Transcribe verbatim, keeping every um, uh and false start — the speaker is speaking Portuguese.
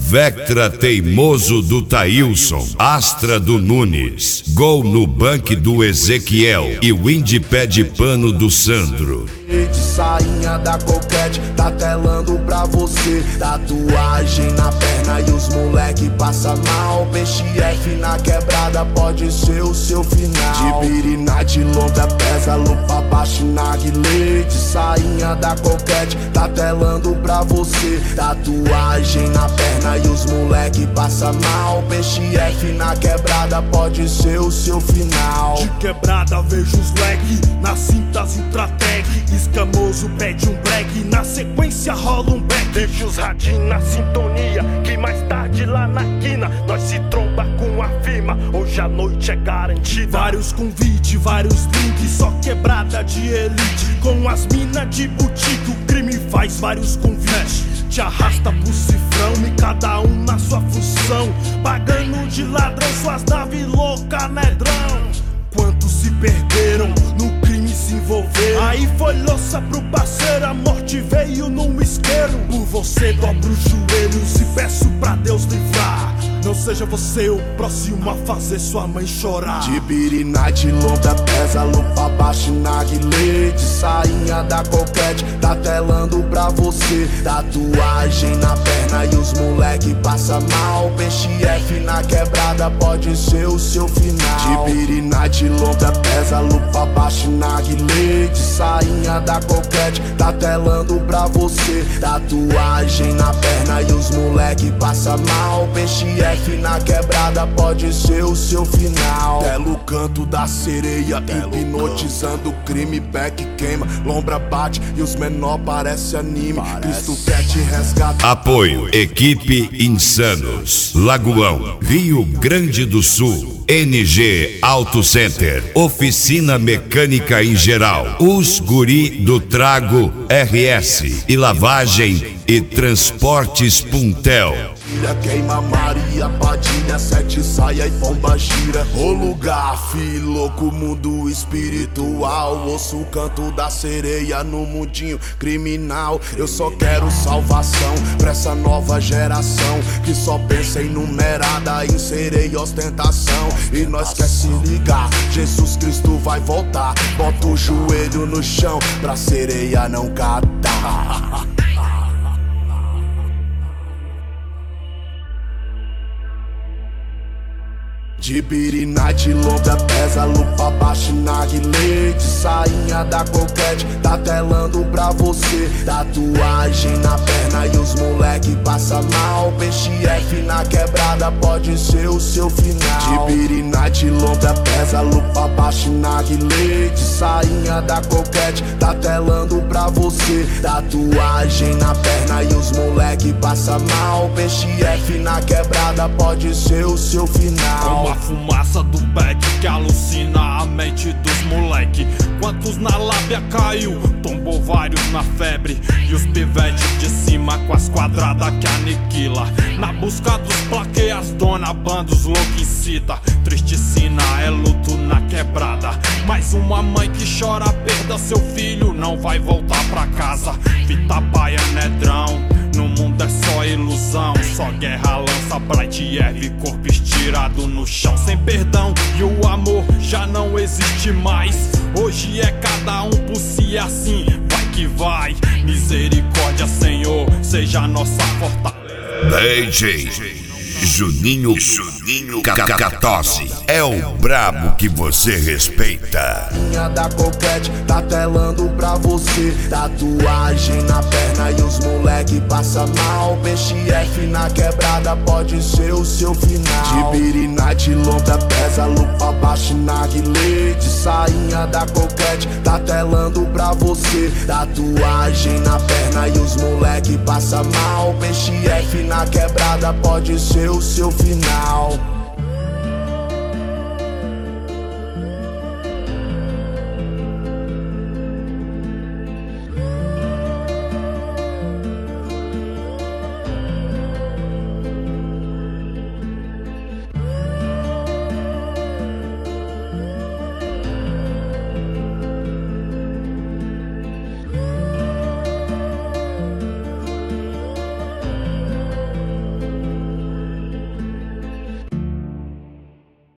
Vectra teimoso do Thailson, Astra do Nunes, Gol no Bank do Ezequiel e Windy pé de pano do Sandro. De sainha da coquete, tá telando pra você. Tatuagem na perna e os moleque passa mal. Peixe F na quebrada pode ser o seu final. De birina de longa pesa, lupa baixo na guilê. De sainha da coquete, tá telando pra você. Tatuagem na perna e os moleque passa mal. Peixe F na quebrada pode ser o seu final. De quebrada vejo os leg, nas cintas Ultratec. Escamoso pede um black, na sequência rola um back. Deixa os radinhos na sintonia, que mais tarde lá na quina nós se tromba com a firma, hoje a noite é garantida. Vários convites, vários links, só quebrada de elite. Com as minas de boutique, o crime faz vários convites. Te arrasta pro cifrão e cada um na sua função. Pagando de ladrão suas naves louca, nedrão. Quantos se perderam no crime se envolveram. Aí foi louça pro parceiro, a morte veio num isqueiro. Por você dobro os joelhos e peço pra Deus livrar. Não seja você o próximo a fazer sua mãe chorar. De birina de longa pesa, lupa baixo na guilê. De sainha da coquete, tá telando pra você. Tatuagem na perna e os moleque passa mal. Peixe F na quebrada pode ser o seu final. De birina de longa pesa, lupa baixo na guilê. De sainha da coquete, tá telando pra você. Tatuagem na perna e os moleque passa mal. Peixe F na quebrada pode ser o seu final. Telo canto da sereia, hipnotizando o crime. Back queima, lombra bate e os menor parece anime. Cristo quer te resgatar. Apoio Equipe Insanos, Lagoão, Rio Grande do Sul. N G Auto Center, Oficina Mecânica em geral, Os Guri do Trago R S e Lavagem e Transportes Puntel. Queima Maria, Padilha, sete saia e pomba gira. O lugar, filho louco, mundo espiritual. Ouço o canto da sereia no mundinho criminal. Eu só quero salvação pra essa nova geração que só pensa em numerada, em sereia e ostentação. E nós quer se ligar, Jesus Cristo vai voltar. Bota o joelho no chão pra sereia não catar. De birina de longa pesa, lupa baixo na guilê. De sainha da coquete, tá telando pra você. Tatuagem na perna e os moleque passa mal. Peixe F na quebrada pode ser o seu final. De birina de longa pesa, lupa baixo na guilê. De sainha da coquete, tá telando pra você. Tatuagem na perna e os moleque passa mal. Peixe F na quebrada pode ser o seu final. A fumaça do back que alucina a mente dos moleque. Quantos na lábia caiu, tombou vários na febre. E os pivetes de cima com as quadradas que aniquila. Na busca dos plaqueias, dona banda, os loucos incita. Tristicina é luto na quebrada. Mais uma mãe que chora a perda, seu filho não vai voltar pra casa. Fita paia, nedrão, no mundo é só ilusão. Só guerra, lança, bright erve, corpo estirado no chão. Sem perdão e o amor já não existe mais. Hoje é cada um por si, assim vai que vai. Misericórdia, Senhor, seja a nossa fortaleza. D J Juninho, Juninho Cacatose é o brabo que você respeita. Minha da coquete, tá telando pra você. Tatuagem na perna e os moleque passa mal. Peixe F na quebrada pode ser o seu final. De birina de longa pesa, lupa baixo na guilê. De sainha da coquete, tá telando pra você. Tatuagem na perna e os moleque passa mal. Peixe F na quebrada pode ser o seu final.